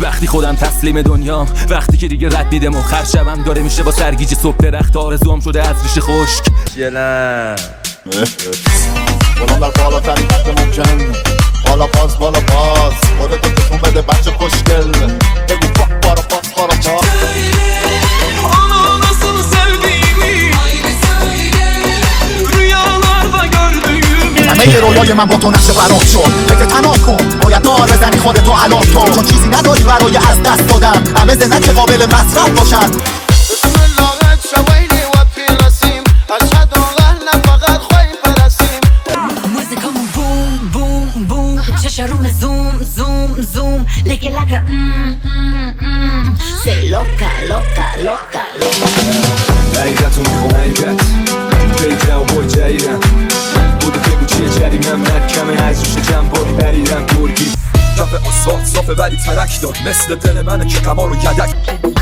وقتی خودم تسلیم دنیام، وقتی که دیگه رد میدم و خرشبم داره میشه با سرگیجه صبح درخت آرزوام شده از ریشه خشک. بلند در بالاترین حد ممکن، بالا باز بالا باز خودتو تکون بده بچه خوشگل، بگو بارا باز بارا باز. Ana nasıl sevdiğimi rüyalarda gördüğüm همه رویای من با تو نقشه برات شد، فکر تنها کن باید دار بزنی خودتو الان تو، چون چیزی نداری برای از دست دادن، همه زنن که قابل مصرف باشن. بسم الله شویلی و پیلسیم اشهد ان فقط خوی پرسیم موزیکامون بوم بوم بوم چشارون زوم زوم زوم لگه لگه Say loca loca loca loca حقیقتو میخوام حقیقت بیتر و بای جاییدم بودو بگو چیه جریمم محکمه از روش جنباری بریدم گرگی کف آسفالت صافه ولی ترک داد مثل دل منه که قمار و یدک